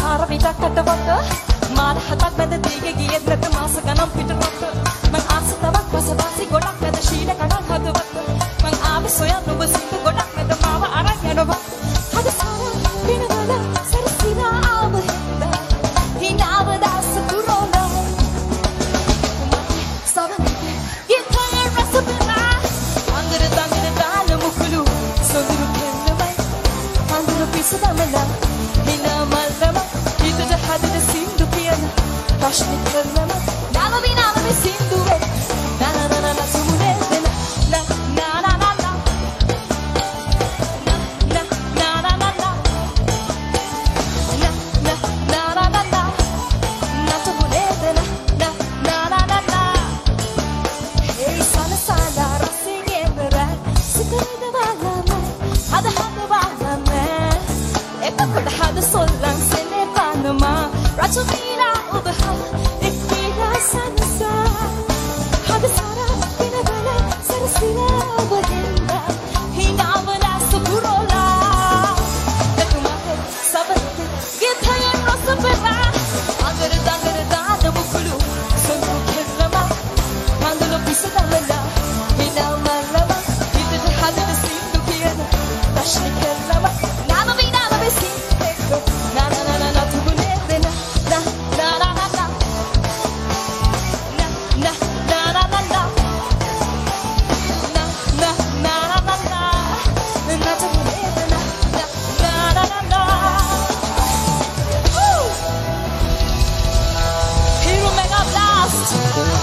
පාර විතක්කට වත මාර හතක් මැද දීගේ ගියෙත් නැත මාස ගණන් පිටරට මං ආස තවක් වසවාසි ගොඩක් මැද ශීල කඩල් හදවත් මං ආවේ සොයන් ඔබ සිංහ ගොඩක් මැද මාව අරන් යනවා හද සාර පිනවල සරසිනා ආව හින්දා හිනාව දාස තුරෝලා සවනි ගිතේ රස බලා අංගර දංගර දාන මුකුළු සොඳුරු පෙන්නවයි අංගර පිසදමලා හිනා මල්ලම හිතට හදද සින්දු කියන ප්‍රශ්න කරනම නාම විනාම මේ සින්දුවේ නා නා නා නා සුමුනේ දෙන නා නා නා නා නා නා නා නා නා නා සුමුනේ දෙන නා නා නා නා නා ඒ සනසලා රසිනේ බර සිතේද වලම හද හද වලම එතකොට හද සොල්ලන් සෙනේ පානමා රචුමීලා ඔබහා එක්කීලා සනසා හද සාරා පිනවල සරසිනා ඔබ හින්දා හිනාවලා සුපුරෝලා දකුමහේ සබත් ගිතයෙන් රස බලා අගර දඟර දාන මුකුළු සොඳු කෙරම මඳුල පිසදමලා හිනා මල්ලම හිතට හදන සින්දු කියන ප්‍රශ්න කරලම නාම විනාම මේ සින්දු නා නා නා නා තුමුනේ දෙන නා නා නා නා නා නා නා නා නා නා Hero Mega Blast!